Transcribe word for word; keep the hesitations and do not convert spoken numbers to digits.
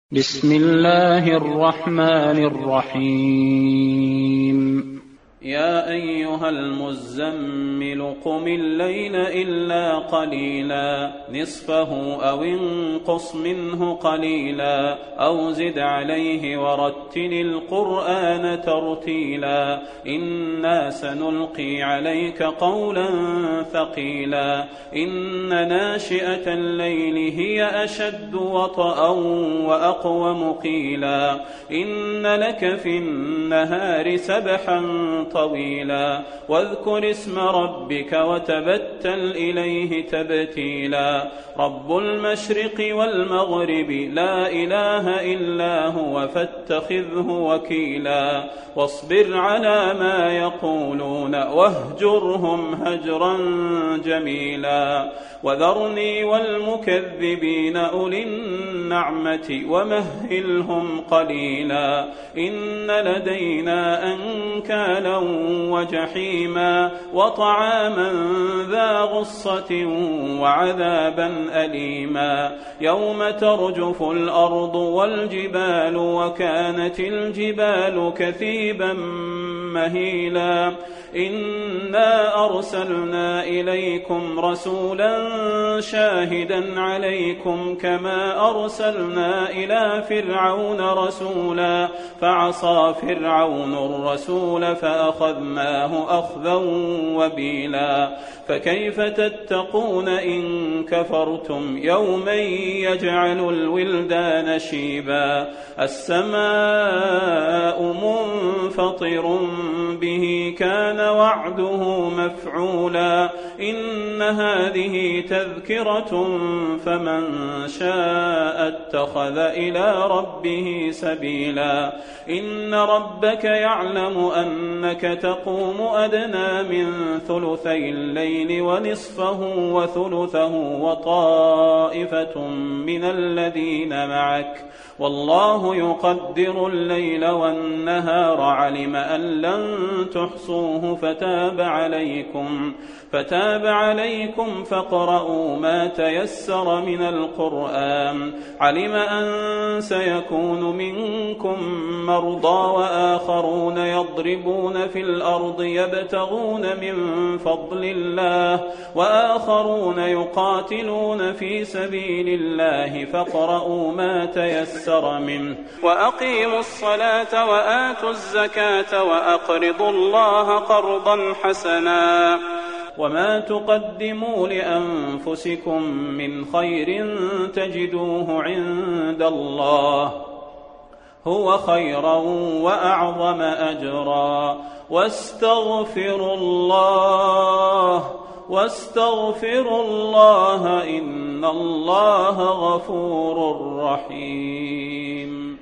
بسم الله الرحمن الرحيم يا أيها المزمل قم الليل إلا قليلا نصفه أو انقص منه قليلا أو زد عليه ورتل القرآن ترتيلا إنا سنلقي عليك قولا ثقيلا إن ناشئة الليل هي أشد وطئا وأقوم قيلا إن لك في النهار سبحا طويلا واذكر اسم ربك وتبتل إليه تبتيلا رب المشرق والمغرب لا إله إلا هو فاتخذه وكيلا واصبر على ما يقولون واهجرهم هجرا جميلا وذرني والمكذبين أولي النعمة ومهلهم قليلا إن لدينا أنكالا وجحيما وطعاما ذا غصة وعذابا أليما يوم ترجف الأرض والجبال وكانت الجبال كثيبا مهيلا إنا أرسلنا إليكم رسولا شاهدا عليكم كما أرسلنا إلى فرعون رسولا فعصى فرعون الرسول فأخذناه أخذا وبيلا فكيف تتقون إن كفرتم يوما يجعل الولدان شيبا السماء منفطر به كان وعده مفعولا إن هذه تذكرة فمن شاء اتخذ إلى ربه سبيلا إن ربك يعلم أنك تقوم أدنى من ثلثي الليل ونصفه وثلثه وطائفة من الذين معك والله يقدر الليل والنهار علم أن لن تحصوه فتاب عليكم فتاب عليكم فاقرؤوا ما تيسر من القرآن علم أن سيكون منكم مرضى وآخرون يضربون في الأرض يبتغون من فضل الله وآخرون يقاتلون في سبيل الله فاقرؤوا ما تيسر منه وأقيموا الصلاة وآتوا الزكاة وأقرضوا الله قرضا حسنا وما تقدموا لأنفسكم من خير تجدوه عند الله هو خيرا وأعظم أجرا واستغفروا الله واستغفروا الله إن الله غفور رحيم.